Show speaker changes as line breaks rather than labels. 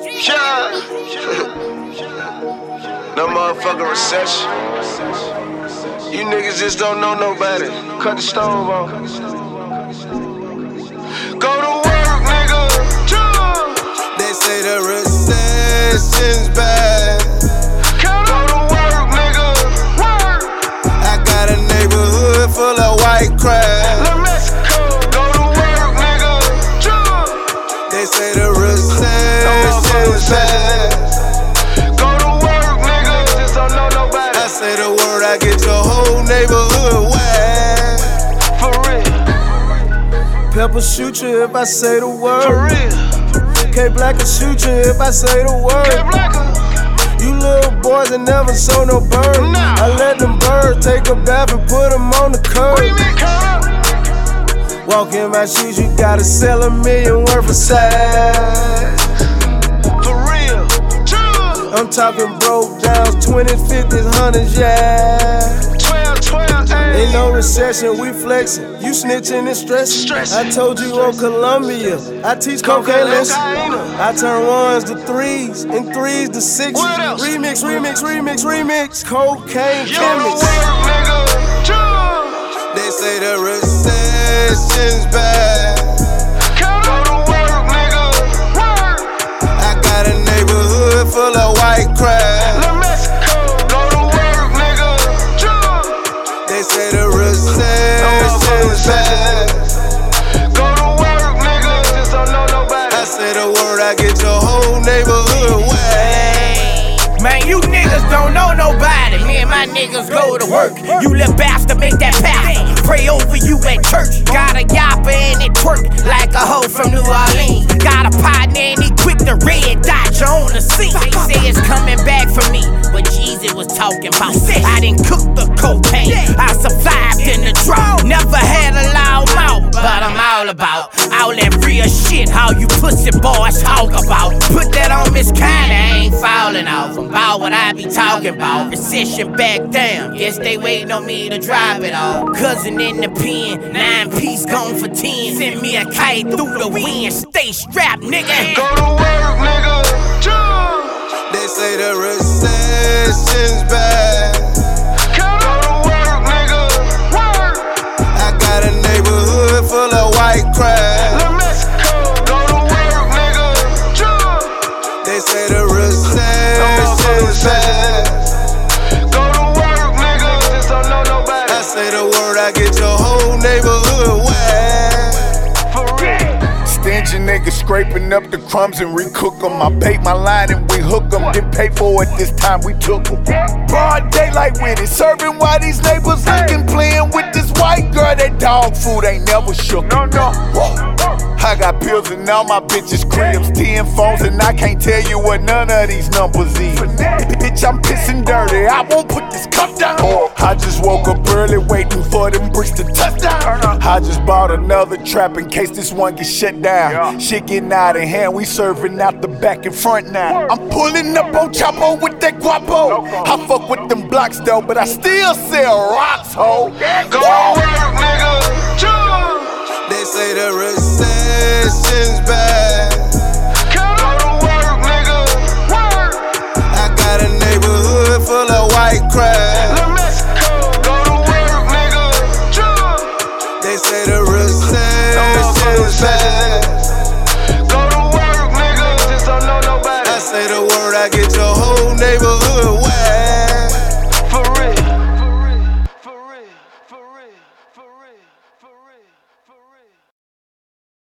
Yeah. No motherfucking recession. You niggas just don't know nobody. Cut the stove on. Go to work, nigga. Yeah.
They say the recession's bad.
Go to work, nigga. Work.
I got a neighborhood full of white crap.
La Mexico. Go to work, nigga. Yeah.
They say the recession's bad.
Go to work, nigga. Just don't know nobody.
I say the word, I get your whole neighborhood whack.
For real.
Pepper shoot you if I say the
For
word.
real.
K Black will shoot you if I say the
K
word.
Blacker.
You little boys that never saw no bird.
Nah.
I let them birds take a bath and put them on the curb.
What do you mean, Carl?
Walk in my shoes, you gotta sell $1 million worth of size.
For real. True.
I'm talking broke downs, 20s, 50s, 100s, yeah.
12, ayy.
Ain't no recession, we flexing. You snitching and stressing.
Stressing.
I told you on Columbia, I teach cocaine lessons. I turn 1s to 3s and 3s to 6s.
What else?
Remix, remix, remix, remix. Cocaine
Yo, to
chemist.
work, nigga. True.
They say the recession's bad.
Go to work, nigga. Work.
I got a neighborhood full of white crap.
La Mexico. Go to work, nigga. True.
They say the recession's bad.
Go to work, nigga. Just don't know nobody.
I say the word, I get your whole neighborhood whack.
Man, you niggas don't know nobody. Me and my niggas go to work. You little bastard, make that pastor pray over you at church. Got a yapper and it twerk like a hoe from New Orleans. Got a partner and he quick to red dot you on the scene. They say it's coming back for me, but Jeezy was talking about. I didn't cook the cocaine, I survived in the drought. Never had a loud mouth, but I'm all about all that real shit. How you pussy boys talk about. Put that on Miss Kinda, I ain't falling off. I'm about what I be talking about. Recession back down, yes they waiting on me to drive it off. Cousin in the pen, 9-piece gone for 10. Send me a kite through the wind, stay strapped, nigga.
Go to work, nigga. True.
They say the recession's bad.
Go to work, nigga. Work.
I got a neighborhood full of white crap.
La Mexico. Go to work, nigga. True.
They say the recession's bad.
Go to work, nigga. Just don't know nobody.
I say the word, I get your whole neighborhood whack.
For real.
Stingy niggas scraping up the crumbs and recook them. I bait my line and we hook them. Didn't pay for it this time, we took them. Broad daylight with it, serving while these neighbors looking. Playing with this white girl, that dog food ain't never shook. No. I got pills in all my bitches' cribs, 10 phones, and I can't tell you what none of these numbers is. Bitch, I'm pissing dirty, I won't put this cup down. I just woke up early waiting for them bricks to touchdown. I just bought another trap in case this one gets shut down. Shit getting out of hand, we serving out the back and front now. I'm pulling up on Chapo with that guapo. I fuck with them blocks though, but I still sell rocks, ho.
Go to work, nigga. True.
They say the recession's bad.
Go to work, nigga. Work.
I got a neighborhood full of white crap.
La Mexico. Go to work, nigga. True.
They say the recession's bad.
Go to work, nigga. Just don't know nobody.
I say the word, I get your whole neighborhood whack.
For real. For real. For real. For real. For real. For real. For real.